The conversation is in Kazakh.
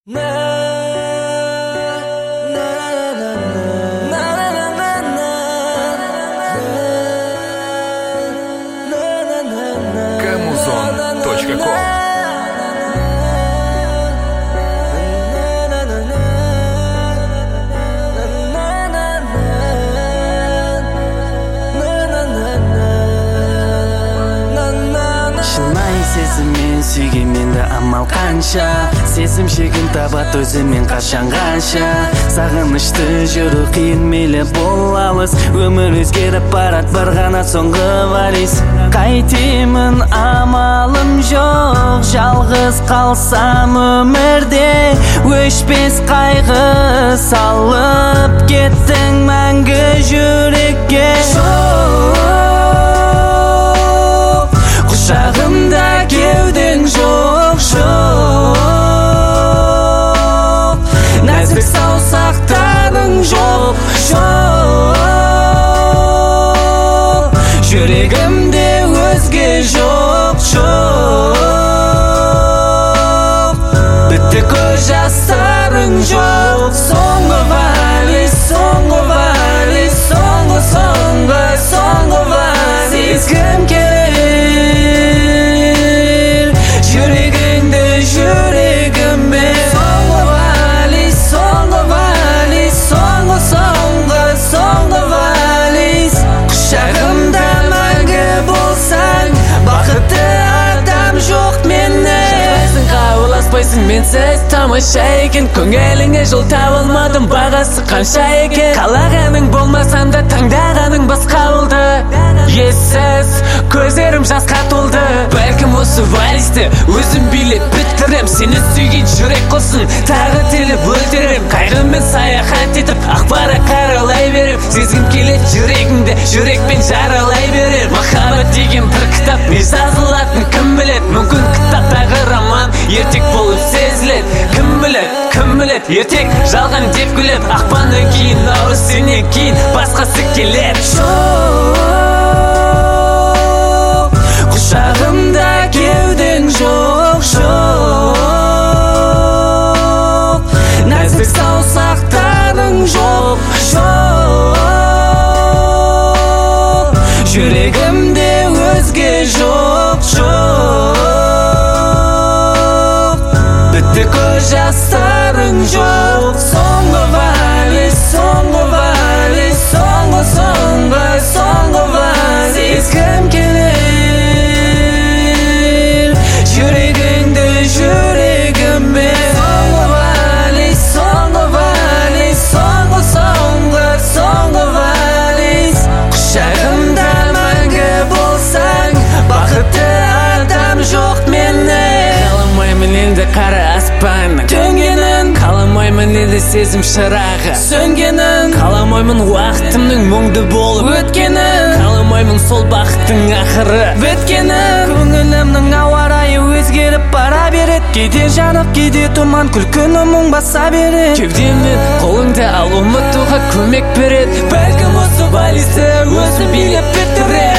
Камузон.ком. Сезіммен сүйгенменді амал қанша, сезім шегін табат өзімен қашан қанша. Сағынышты жүру қиын мейлі бол алыс, өмір өзгеріп барат бір ғана соңғы вариз. Қайтемін амалым жоқ, жалғыз қалсам өмірде, өшпес қайғы салып кеттің мәңгі жүрекке. Құшағымда кеудің жоқ, жоқ. Нәзік саусақтарың жоқ, жоқ. Жүрегімде өзге жоқ, жоқ. Бітті көз жастарың жоқ. Соңғы вализ, соңғы вализ, соңғы вализ. Сезгім келер жүрегіммен. Соңғы вализ, соңғы вализ, соңғы вализ. Құшағымда мәңгі болсаң, бақытты адам жоқ менен. Шықпайсың, қауыласпайсың, менсіз тамаша екен. Көңіліңе жол табылмадым, бағасы қанша екен. Қалағаның болмасам да таңдағаның басқа болды. Ессіз көздерім жасқа толды. Бәлкім осы вализді өзім билеп біттірем. Сені сүйген жүрек қылсын, тағы теліп өлтірем. Қайғымен саяхат етіп ақпара қаралай берем. Сезгім келет жүрегіңді жүрекпен жаралай берер. Махаббат деген бір кітап, не жазылатын кім білет. Мүмкін кітаптағы роман ертек болып сезілет. Кім білет, ертек жалған деп күлет. Ақпаннан кейін наурыз, сенен кейін басқасы келет. Құшағымда кеудің жоқ, жоқ. Нәзік саусақтарың жоқ, жоқ. Жүрегімде өзге жоқ, жоқ. Бітті көз жастарың жоқ. Соңғы вализ, соңғы вализ, соңғы вализ. Сезгім келер жүрегіңді жүрегіммен. Соңғы вализ, соңғы вализ, соңғы вализ. Құшағымда мәңгі болсаң, бақытты адам жоқ менен. Қаламаймын енді қара аспанның төнгенін, қаламаймын енді сезім шырағы сөнгенін, қаламаймын уақытымның мұңды болып өткенін, қаламаймын сол бақыттың ақыры біткенін. Көңілімнің ауа райы өзгеріп бара берет. Кейде жанып, кейде тұман, күлкіні мұң баса берет. Кеудеммен қолыңды ал, ұмытуға көмек берет. Бәлкім осы вализді өзі билеп біттірет.